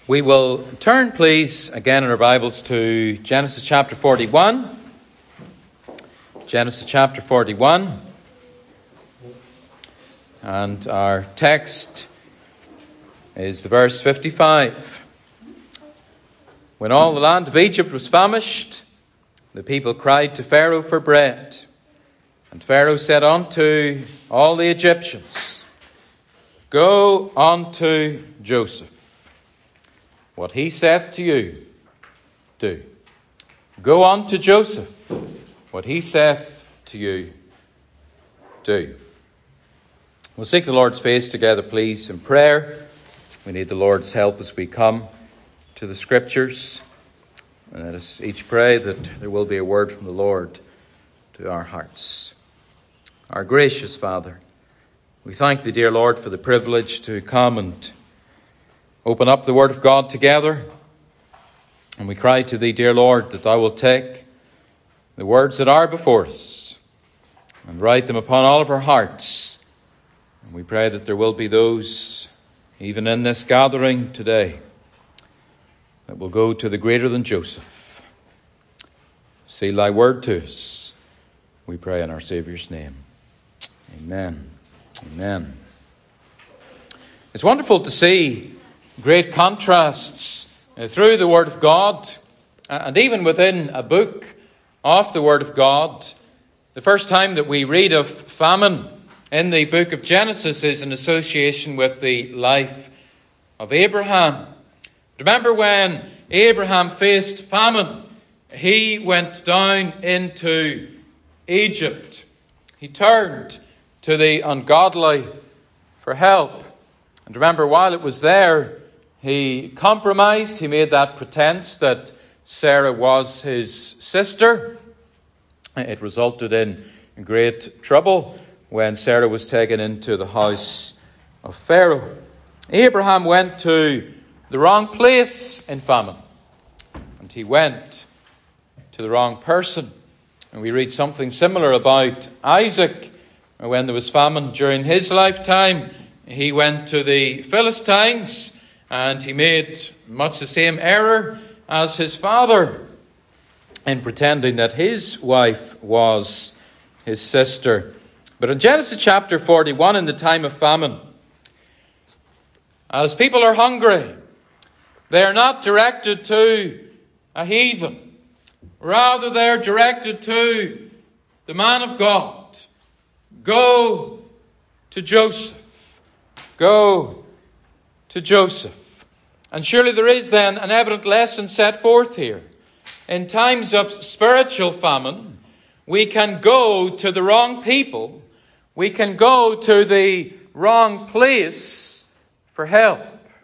We will turn, please, again in our Bibles to Genesis chapter 41. Genesis chapter 41. And our text is the verse 55. When all the land of Egypt was famished, the people cried to Pharaoh for bread. And Pharaoh said unto all the Egyptians, Go unto Joseph. What he saith to you, do. Go unto Joseph. What he saith to you, do. We'll seek the Lord's face together, please, in prayer. We need the Lord's help as we come to the Scriptures. And let us each pray that there will be a word from the Lord to our hearts. Our gracious Father, we thank thee, dear Lord, for the privilege to come and open up the Word of God together. And we cry to thee, dear Lord, that thou wilt take the words that are before us and write them upon all of our hearts. And we pray that there will be those, even in this gathering today, that will go to the greater than Joseph. Seal thy word to us, we pray in our Saviour's name. Amen. Amen. It's wonderful to see great contrasts through the Word of God, and even within a book of the Word of God. The first time that we read of famine in the book of Genesis is in association with the life of Abraham. Remember when Abraham faced famine, he went down into Egypt. He turned to the ungodly for help. And remember, while it was there, he compromised. He made that pretense that Sarah was his sister. It resulted in great trouble when Sarah was taken into the house of Pharaoh. Abraham went to the wrong place in famine, and he went to the wrong person. And we read something similar about Isaac. When there was famine during his lifetime, he went to the Philistines, and he made much the same error as his father in pretending that his wife was his sister. But in Genesis chapter 41, in the time of famine, as people are hungry, they are not directed to a heathen. Rather, they are directed to the man of God. Go to Joseph. Go to Joseph. And surely there is then an evident lesson set forth here. In times of spiritual famine, we can go to the wrong people. We can go to the wrong place for help.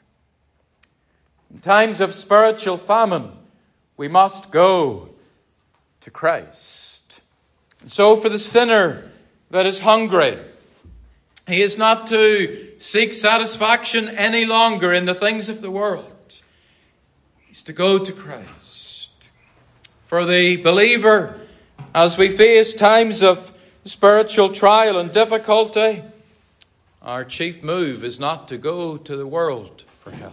In times of spiritual famine, we must go to Christ. And so for the sinner that is hungry, he is not to seek satisfaction any longer in the things of the world. He's to go to Christ. For the believer, as we face times of spiritual trial and difficulty, our chief move is not to go to the world for help.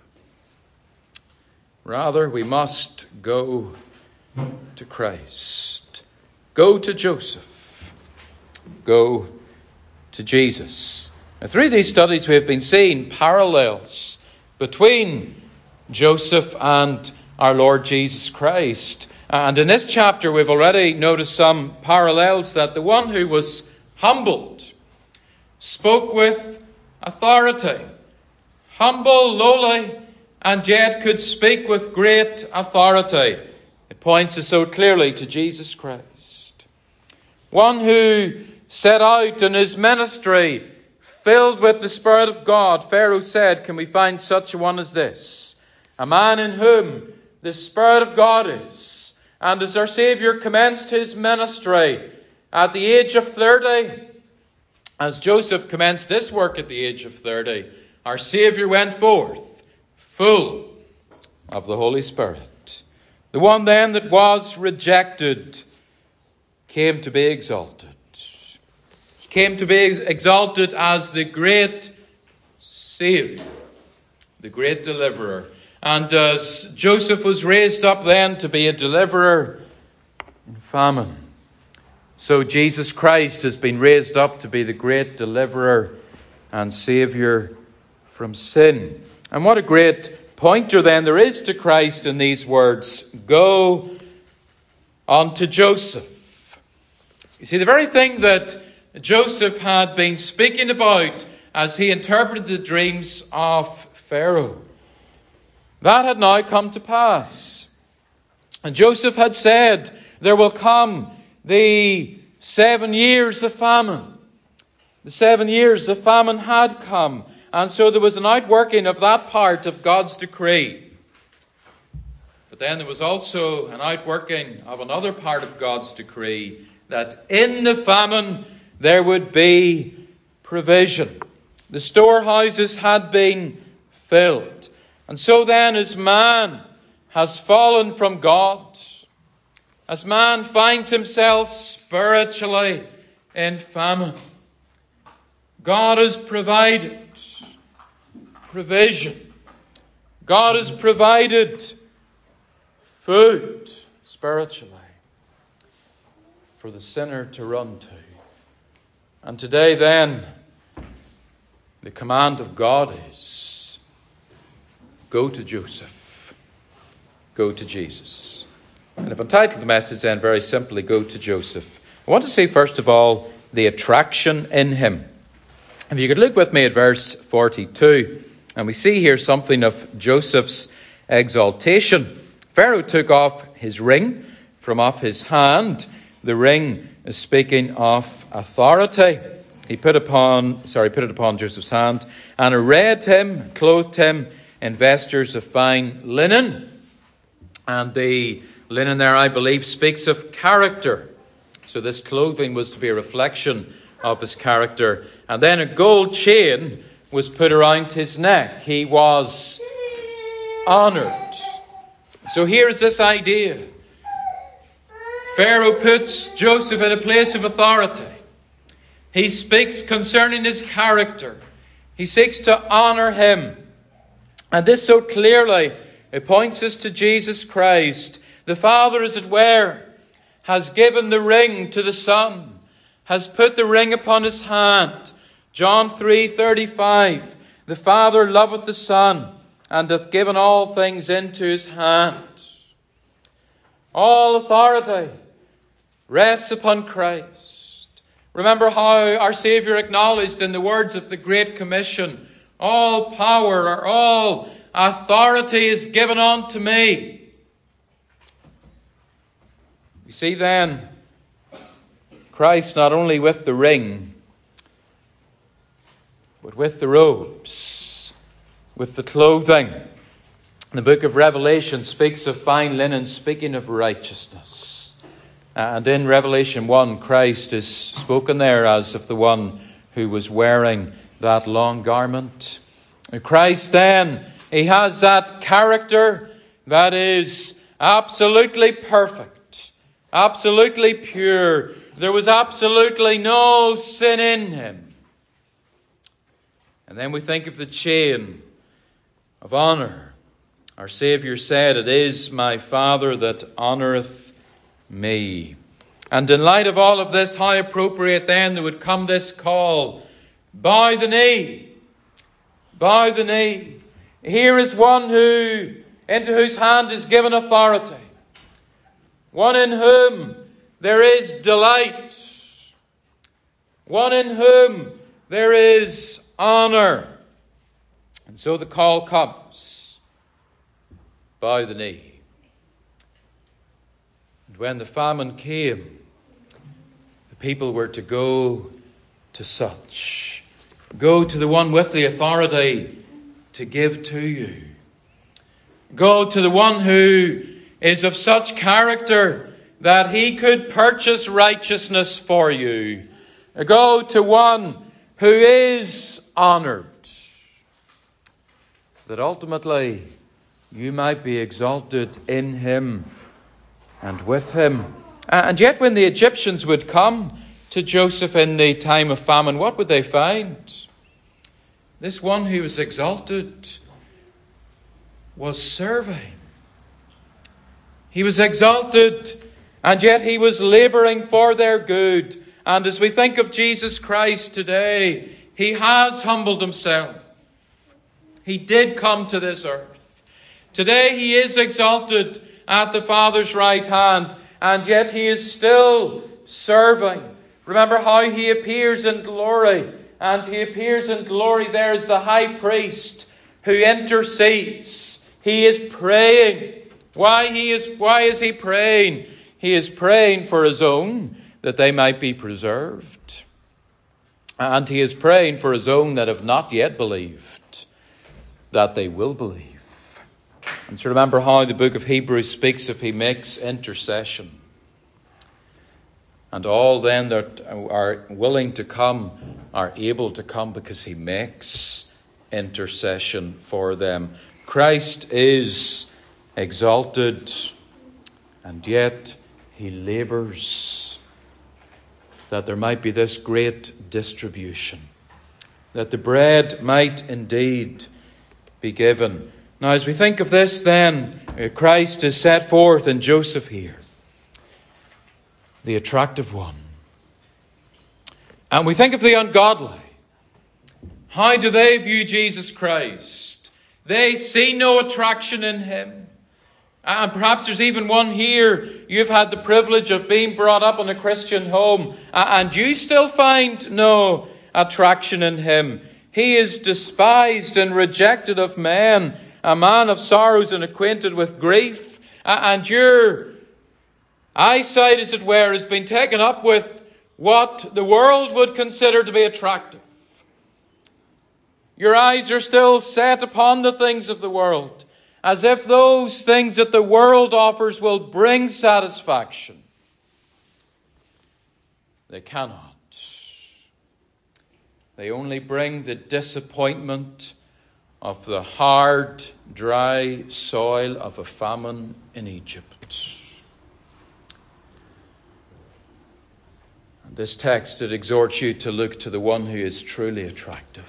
Rather, we must go to Christ. Go to Joseph. Go to Jesus. Now, through these studies we have been seeing parallels between Joseph and our Lord Jesus Christ. And in this chapter we've already noticed some parallels, that the one who was humbled spoke with authority. Humble, lowly, and yet could speak with great authority. It points us so clearly to Jesus Christ. One who set out in his ministry filled with the Spirit of God. Pharaoh said, can we find such a one as this? A man in whom the Spirit of God is. And as our Saviour commenced his ministry at the age of 30, as Joseph commenced this work at the age of 30, our Saviour went forth full of the Holy Spirit. The one then that was rejected came to be exalted. He came to be exalted as the great Saviour, the great deliverer. And as Joseph was raised up then to be a deliverer in famine, so Jesus Christ has been raised up to be the great deliverer and Saviour from sin. And what a great pointer then there is to Christ in these words, go unto Joseph. You see, the very thing that Joseph had been speaking about as he interpreted the dreams of Pharaoh, that had now come to pass. And Joseph had said, there will come the 7 years of famine. The 7 years of famine had come. And so there was an outworking of that part of God's decree. But then there was also an outworking of another part of God's decree, that in the famine there would be provision. The storehouses had been filled. And so then, as man has fallen from God, as man finds himself spiritually in famine, God has provided provision. God has provided food spiritually for the sinner to run to. And today then, the command of God is, go to Joseph. Go to Jesus. And I've entitled the message then very simply, go to Joseph. I want to see first of all the attraction in him. If you could look with me at verse 42, and we see here something of Joseph's exaltation. Pharaoh took off his ring from off his hand. The ring is speaking of authority. He put it upon Joseph's hand and arrayed him, clothed him in vestures of fine linen. And the linen there, I believe, speaks of character. So this clothing was to be a reflection of his character. And then a gold chain was put around his neck. He was honored. So here's this idea. Pharaoh puts Joseph in a place of authority. He speaks concerning his character. He seeks to honor him. And this so clearly, it points us to Jesus Christ. The Father, as it were, has given the ring to the Son, has put the ring upon his hand. John 3:35, the Father loveth the Son, and hath given all things into his hand. All authority rests upon Christ. Remember how our Saviour acknowledged in the words of the Great Commission, all power or all authority is given unto me. You see then, Christ not only with the ring, but with the robes, with the clothing. The book of Revelation speaks of fine linen, speaking of righteousness. And in Revelation 1, Christ is spoken there as of the one who was wearing that long garment. And Christ then, he has that character that is absolutely perfect, absolutely pure. There was absolutely no sin in him. And then we think of the chain of honor. Our Saviour said, it is my Father that honoureth me. And in light of all of this, how appropriate then there would come this call, bow the knee, bow the knee. Here is one into whose hand is given authority, one in whom there is delight, one in whom there is honour. And so the call comes, bow the knee. And when the famine came, the people were to go to such. Go to the one with the authority to give to you. Go to the one who is of such character that he could purchase righteousness for you. Go to one who is honoured, that ultimately you might be exalted in him and with him. And yet when the Egyptians would come to Joseph in the time of famine, what would they find? This one who was exalted was serving. He was exalted, and yet he was laboring for their good. And as we think of Jesus Christ today, he has humbled himself. He did come to this earth. Today he is exalted at the Father's right hand, and yet he is still serving. Remember how he appears in glory, and he appears in glory there as the high priest who intercedes. He is praying. Why is he praying? He is praying for his own, that they might be preserved. And he is praying for his own that have not yet believed, that they will believe. And so remember how the book of Hebrews speaks of he makes intercession. And all then that are willing to come are able to come because he makes intercession for them. Christ is exalted, and yet he labors that there might be this great distribution, that the bread might indeed be given. Now, as we think of this then, Christ is set forth in Joseph here, the attractive one. And we think of the ungodly. How do they view Jesus Christ? They see no attraction in him. And perhaps there's even one here. You've had the privilege of being brought up in a Christian home, and you still find no attraction in him. He is despised and rejected of men, a man of sorrows and acquainted with grief. And your eyesight, as it were, has been taken up with what the world would consider to be attractive. Your eyes are still set upon the things of the world, as if those things that the world offers will bring satisfaction. They cannot. They only bring the disappointment of the hard, dry soil of a famine in Egypt. And this text, it exhorts you to look to the one who is truly attractive.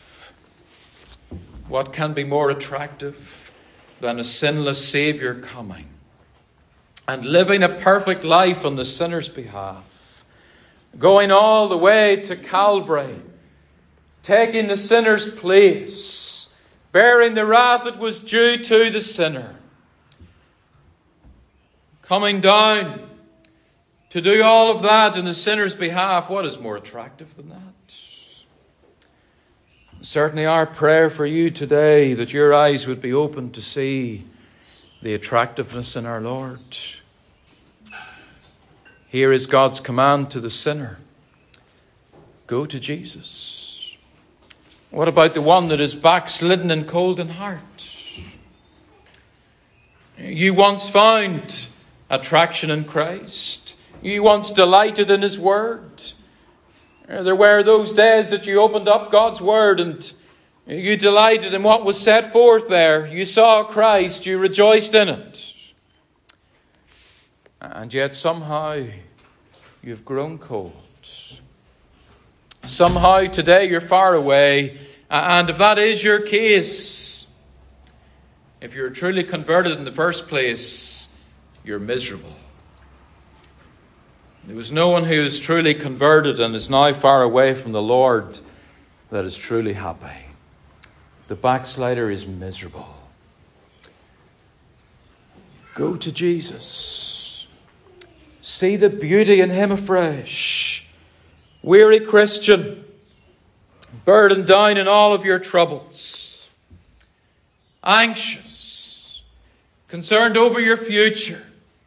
What can be more attractive than a sinless Saviour coming and living a perfect life on the sinner's behalf, going all the way to Calvary, taking the sinner's place, bearing the wrath that was due to the sinner, coming down to do all of that in the sinner's behalf? What is more attractive than that? Certainly our prayer for you today, that your eyes would be open to see the attractiveness in our Lord. Here is God's command to the sinner. Go to Jesus. What about the one that is backslidden and cold in heart? You once found attraction in Christ. You once delighted in his word. There were those days that you opened up God's word and you delighted in what was set forth there. You saw Christ, you rejoiced in it. And yet somehow you've grown cold. Somehow today you're far away. And if that is your case, if you're truly converted in the first place, you're miserable. There was no one who is truly converted and is now far away from the Lord that is truly happy. The backslider is miserable. Go to Jesus. See the beauty in him afresh. Weary Christian, burdened down in all of your troubles, anxious, concerned over your future.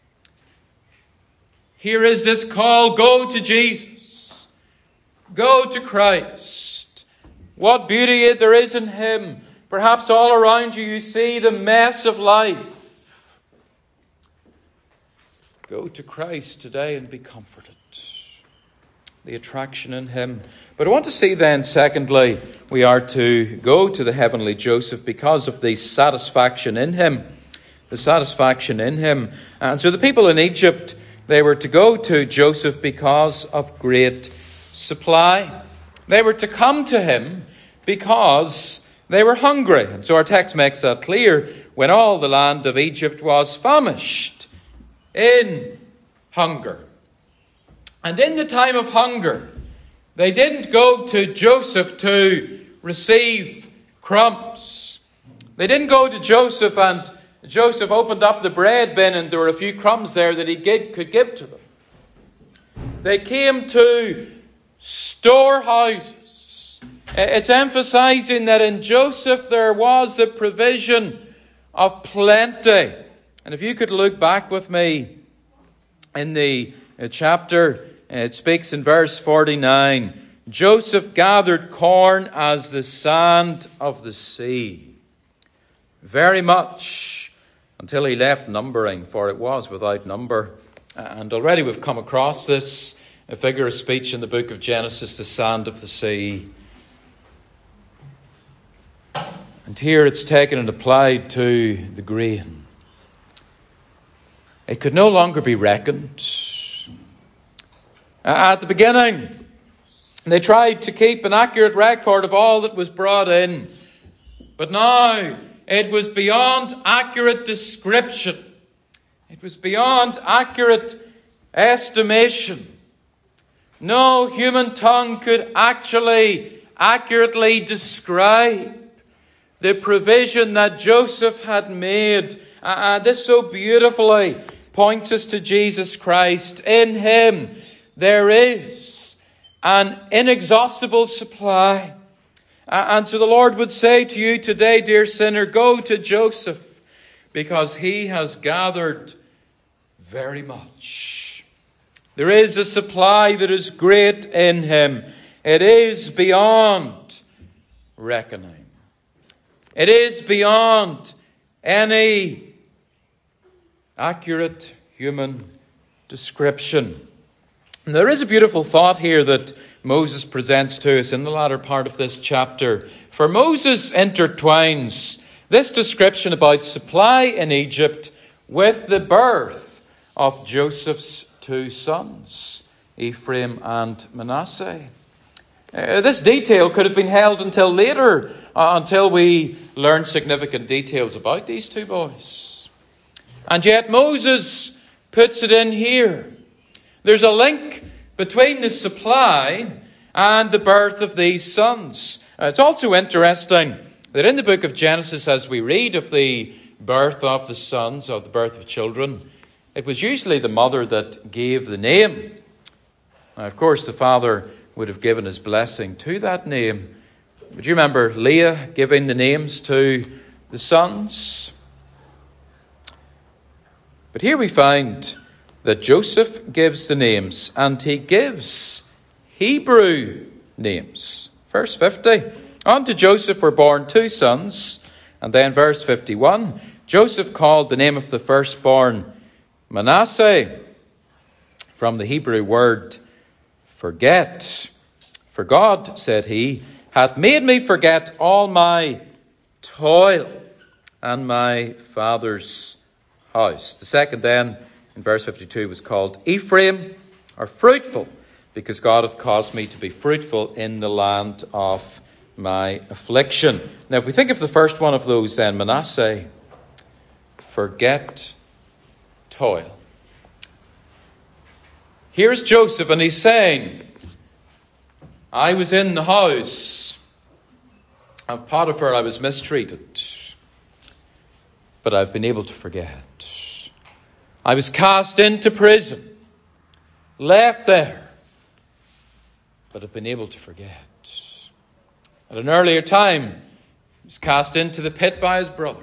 Here is this call: go to Jesus. Go to Christ. What beauty there is in him. Perhaps all around you, you see the mess of life. Go to Christ today and be comforted. The attraction in him. But I want to see then, secondly, we are to go to the heavenly Joseph because of the satisfaction in him. The satisfaction in him. And so the people in Egypt, they were to go to Joseph because of great supply. They were to come to him because They were hungry. And so our text makes that clear. When all the land of Egypt was famished in hunger. And in the time of hunger, they didn't go to Joseph to receive crumbs. They didn't go to Joseph and Joseph opened up the bread bin and there were a few crumbs there that he could give to them. They came to storehouses. It's emphasizing that in Joseph there was the provision of plenty. And if you could look back with me in the chapter, it speaks in verse 49. Joseph gathered corn as the sand of the sea, very much until he left numbering, for it was without number. And already we've come across this figure of speech in the book of Genesis, the sand of the sea. And here it's taken and applied to the grain. It could no longer be reckoned. At the beginning, they tried to keep an accurate record of all that was brought in. But now, it was beyond accurate description. It was beyond accurate estimation. No human tongue could actually accurately describe the provision that Joseph had made. And this so beautifully points us to Jesus Christ. In him there is an inexhaustible supply. And so the Lord would say to you today, dear sinner, go to Joseph, because he has gathered very much. There is a supply that is great in him. It is beyond reckoning. It is beyond any accurate human description. And there is a beautiful thought here that Moses presents to us in the latter part of this chapter. For Moses intertwines this description about supply in Egypt with the birth of Joseph's two sons, Ephraim and Manasseh. This detail could have been held until later, until we learn significant details about these two boys. And yet Moses puts it in here. There's a link between the supply and the birth of these sons. It's also interesting that in the book of Genesis, as we read of the birth of the sons, of the birth of children, it was usually the mother that gave the name. Now, of course, the father would have given his blessing to that name. But you remember Leah giving the names to the sons? But here we find that Joseph gives the names, and he gives Hebrew names. Verse 50, unto Joseph were born two sons. And then verse 51, Joseph called the name of the firstborn Manasseh, from the Hebrew word forget. For God, said he, hath made me forget all my toil and my father's house. The second then, in verse 52, was called Ephraim, or fruitful, because God hath caused me to be fruitful in the land of my affliction. Now, if we think of the first one of those then, Manasseh, forget toil. Here's Joseph, and he's saying, I was in the house of Potiphar, I was mistreated, but I've been able to forget. I was cast into prison, left there, but I've been able to forget. At an earlier time, he was cast into the pit by his brothers.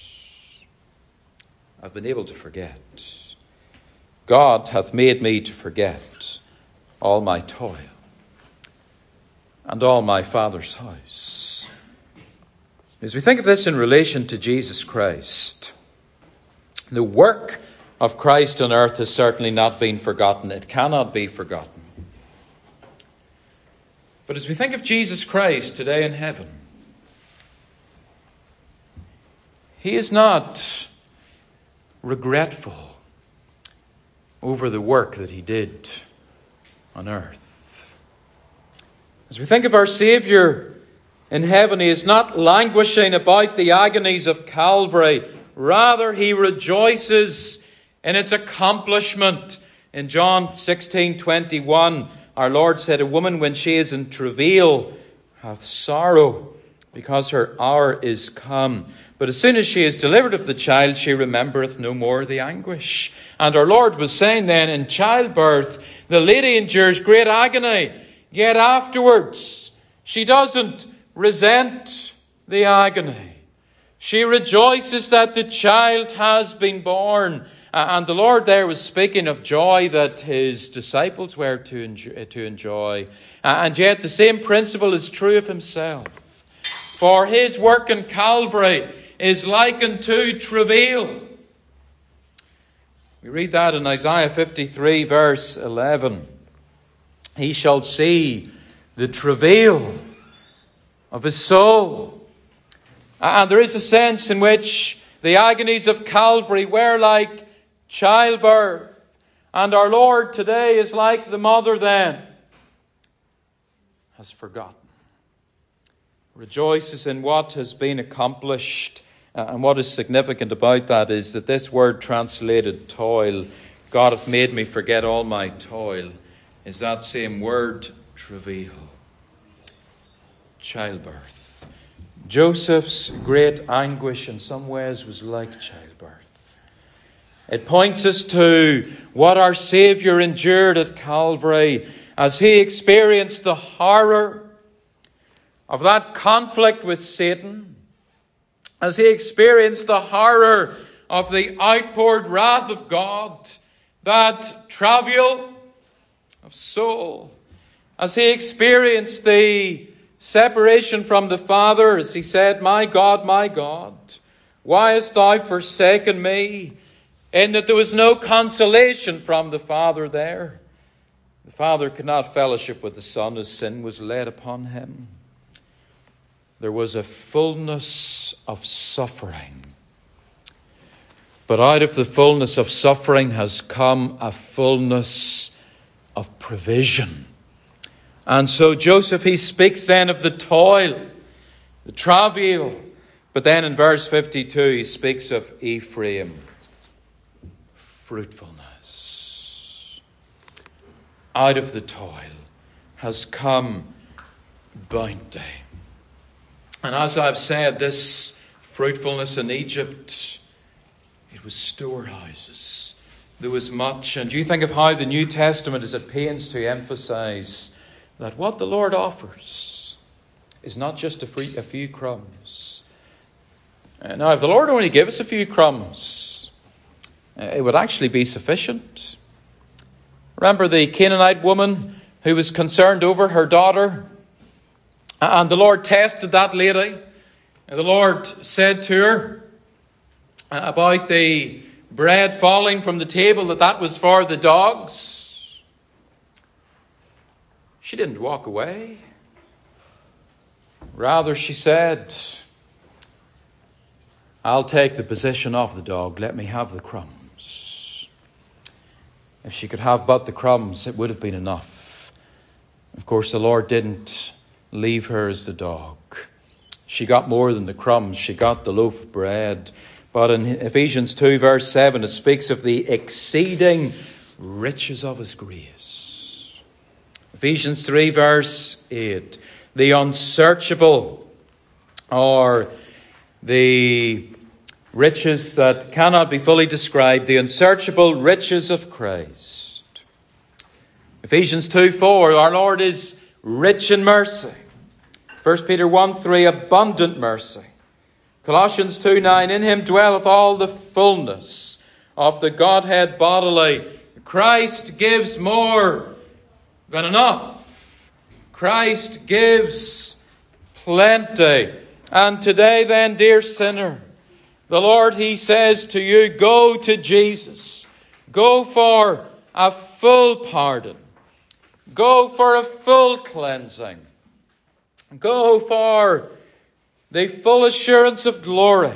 I've been able to forget. God hath made me to forget all my toil and all my father's house. As we think of this in relation to Jesus Christ, the work of Christ on earth has certainly not been forgotten. It cannot be forgotten. But as we think of Jesus Christ today in heaven, he is not regretful over the work that he did on earth. As we think of our Savior in heaven, he is not languishing about the agonies of Calvary. Rather, he rejoices in its accomplishment. In John 16:21, our Lord said, "A woman, when she is in travail, hath sorrow, because her hour is come. But as soon as she is delivered of the child, she remembereth no more the anguish." And our Lord was saying then, in childbirth, the lady endures great agony, yet afterwards she doesn't resent the agony. She rejoices that the child has been born. And the Lord there was speaking of joy that his disciples were to enjoy. And yet the same principle is true of himself. For his work in Calvary is likened to travail. We read that in Isaiah 53 verse 11. He shall see the travail of his soul. And there is a sense in which the agonies of Calvary were like childbirth. And our Lord today is like the mother then, has forgotten. Rejoices in what has been accomplished. And what is significant about that is that this word translated toil, God hath made me forget all my toil, is that same word travail. Childbirth. Joseph's great anguish in some ways was like childbirth. It points us to what our Saviour endured at Calvary as he experienced the horror of that conflict with Satan, as he experienced the horror of the outpoured wrath of God, that travail of soul, as he experienced the separation from the Father, as he said, my God, why hast thou forsaken me?" In that there was no consolation from the Father there. The Father could not fellowship with the Son as sin was laid upon him. There was a fullness of suffering. But out of the fullness of suffering has come a fullness of provision. And so Joseph, he speaks then of the toil, the travail. But then in verse 52, he speaks of Ephraim, fruitfulness. Out of the toil has come bounty. And as I've said, this fruitfulness in Egypt, it was storehouses. There was much. And you think of how the New Testament is at pains to emphasize that what the Lord offers is not just a few crumbs. Now, if the Lord only gave us a few crumbs, it would actually be sufficient. Remember the Canaanite woman who was concerned over her daughter? And the Lord tested that lady. And the Lord said to her about the bread falling from the table, that was for the dogs. She didn't walk away. Rather, she said, I'll take the position of the dog. Let me have the crumbs. If she could have but the crumbs, it would have been enough. Of course, the Lord didn't leave her as the dog. She got more than the crumbs. She got the loaf of bread. But in Ephesians 2 verse 7, it speaks of the exceeding riches of his grace. Ephesians 3 verse 8, the unsearchable, or the riches that cannot be fully described, the unsearchable riches of Christ. Ephesians 2:4, our Lord is rich in mercy. 1 Peter 1:3, abundant mercy. Colossians 2:9, in him dwelleth all the fullness of the Godhead bodily. Christ gives more than enough. Christ gives plenty. And today then, dear sinner, the Lord, he says to you, go to Jesus. Go for a full pardon. Go for a full cleansing. Go for the full assurance of glory.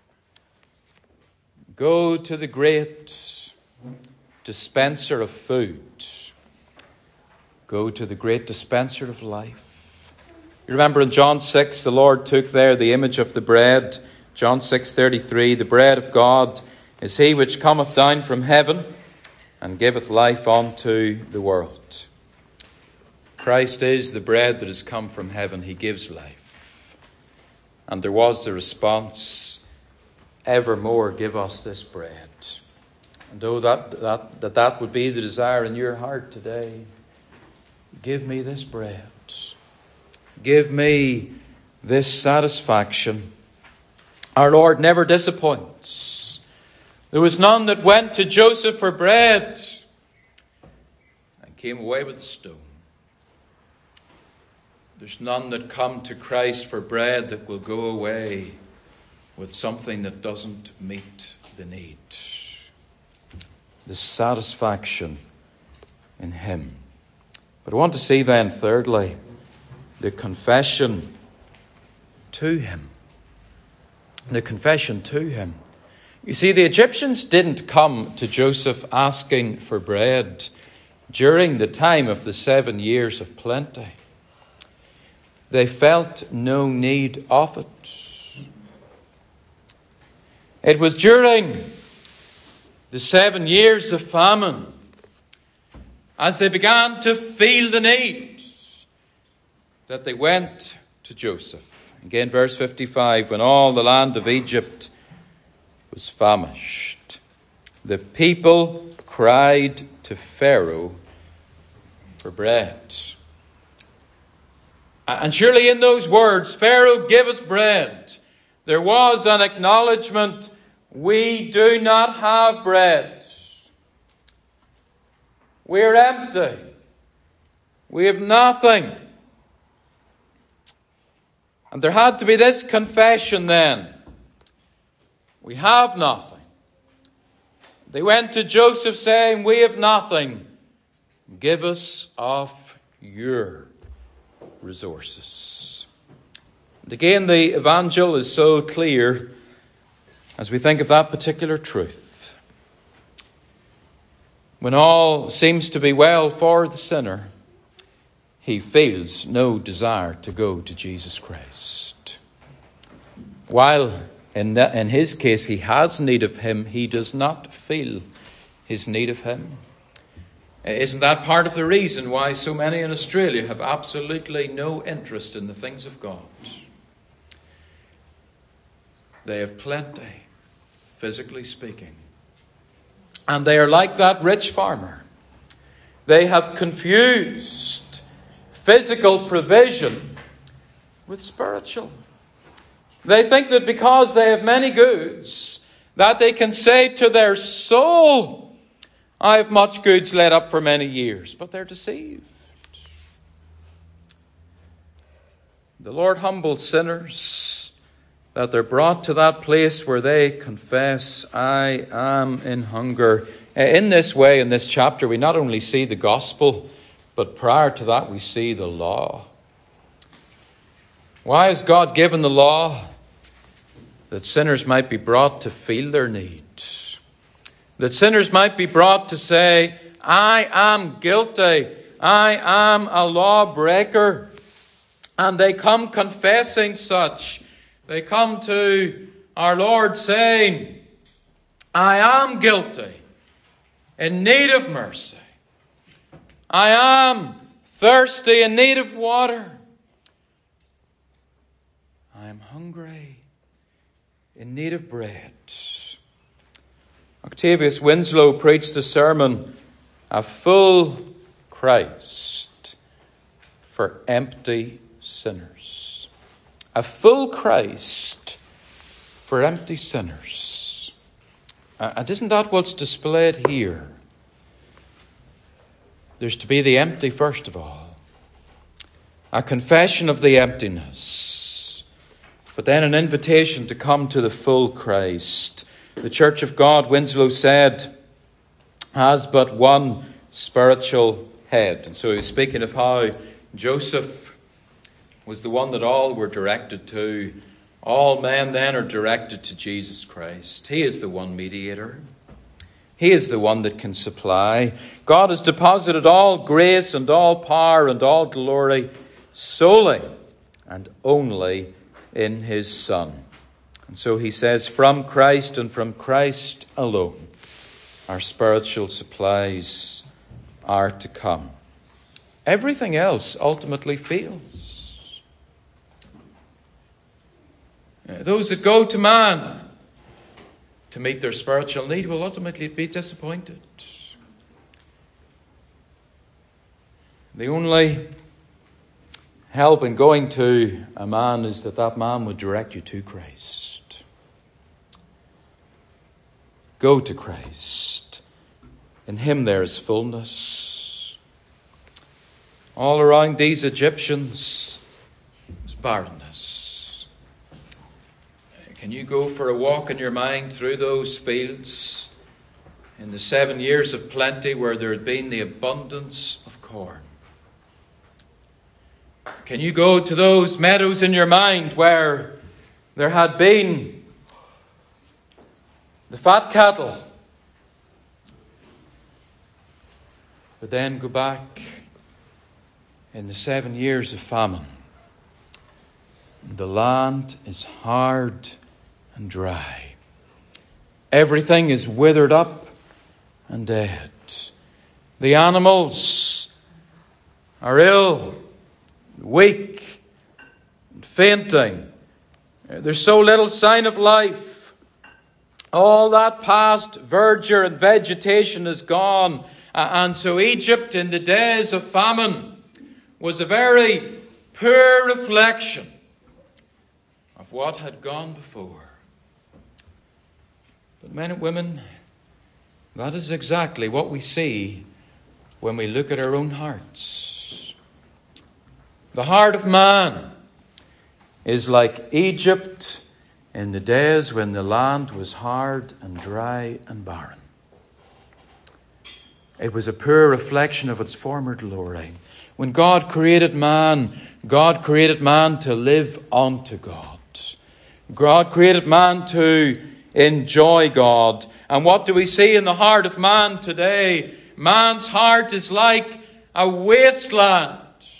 Go to the great dispenser of food. Go to the great dispenser of life. You remember in John 6, the Lord took there the image of the bread. John 6:33, the bread of God is he which cometh down from heaven and giveth life unto the world. Christ is the bread that has come from heaven. He gives life. And there was the response, evermore give us this bread. And oh, that would be the desire in your heart today. Give me this bread. Give me this satisfaction. Our Lord never disappoints. There was none that went to Joseph for bread and came away with a stone. There's none that come to Christ for bread that will go away with something that doesn't meet the need. The satisfaction in him. But I want to see then, thirdly, the confession to him. The confession to him. You see, the Egyptians didn't come to Joseph asking for bread during the time of the 7 years of plenty. They felt no need of it. It was during the 7 years of famine, as they began to feel the need, that they went to Joseph. Again, verse 55, when all the land of Egypt was famished, the people cried to Pharaoh for bread. And surely in those words, Pharaoh, give us bread, there was an acknowledgement, we do not have bread. We're empty. We have nothing. And there had to be this confession then. We have nothing. They went to Joseph saying, we have nothing. Give us of your resources. And again, the evangel is so clear as we think of that particular truth. When all seems to be well for the sinner, he feels no desire to go to Jesus Christ. While in his case he has need of him, he does not feel his need of him. Isn't that part of the reason why so many in Australia have absolutely no interest in the things of God? They have plenty, physically speaking. And they are like that rich farmer. They have confused physical provision with spiritual. They think that because they have many goods, that they can say to their soul, I have much goods laid up for many years. But they're deceived. The Lord humbles sinners, that they're brought to that place where they confess, I am in hunger. In this way, in this chapter, we not only see the gospel, but prior to that, we see the law. Why has God given the law? That sinners might be brought to feel their need. That sinners might be brought to say, I am guilty. I am a lawbreaker. And they come confessing such. They come to our Lord saying, I am guilty, in need of mercy. I am thirsty, in need of water. I am hungry, in need of bread. Octavius Winslow preached a sermon, A Full Christ for Empty Sinners. A full Christ for empty sinners. And isn't that what's displayed here? There's to be the empty first of all. A confession of the emptiness. But then an invitation to come to the full Christ. The Church of God, Winslow said, has but one spiritual head. And so he's speaking of how Joseph was the one that all were directed to. All men then are directed to Jesus Christ. He is the one mediator. He is the one that can supply. God has deposited all grace and all power and all glory solely and only in his Son. And so he says, from Christ and from Christ alone, our spiritual supplies are to come. Everything else ultimately fails. Those that go to man to meet their spiritual need will ultimately be disappointed. The only help in going to a man is that that man would direct you to Christ. Go to Christ. In him there is fullness. All around these Egyptians was barrenness. Can you go for a walk in your mind through those fields in the 7 years of plenty where there had been the abundance of corn? Can you go to those meadows in your mind where there had been the fat cattle, but then go back in the 7 years of famine? The land is hard and dry. Everything is withered up and dead. The animals are ill, weak, and fainting. There's so little sign of life. All that past verdure and vegetation is gone. And so Egypt in the days of famine was a very poor reflection of what had gone before. But men and women, that is exactly what we see when we look at our own hearts. The heart of man is like Egypt in the days when the land was hard and dry and barren. It was a poor reflection of its former glory. When God created man to live unto God. God created man to enjoy God. And what do we see in the heart of man today? Man's heart is like a wasteland.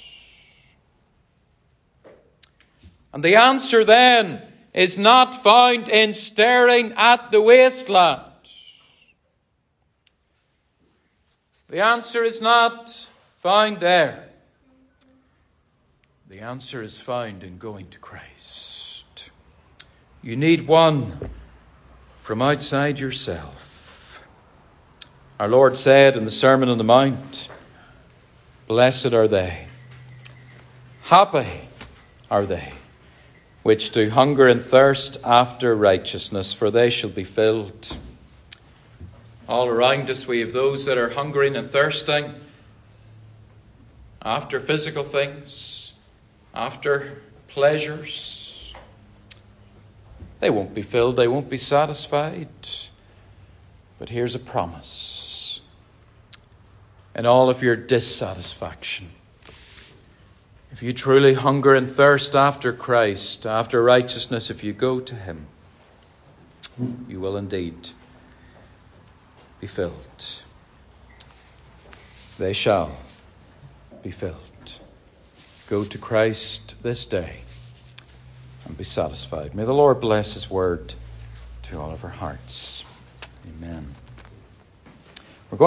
And the answer then is not found in staring at the wasteland. The answer is not found there. The answer is found in going to Christ. You need one from outside yourself. Our Lord said in the Sermon on the Mount, "Blessed are they, happy are they, which do hunger and thirst after righteousness, for they shall be filled." All around us we have those that are hungering and thirsting after physical things, after pleasures. They won't be filled, they won't be satisfied. But here's a promise. In all of your dissatisfaction, if you truly hunger and thirst after Christ, after righteousness, if you go to him, you will indeed be filled. They shall be filled. Go to Christ this day and be satisfied. May the Lord bless his word to all of our hearts. Amen.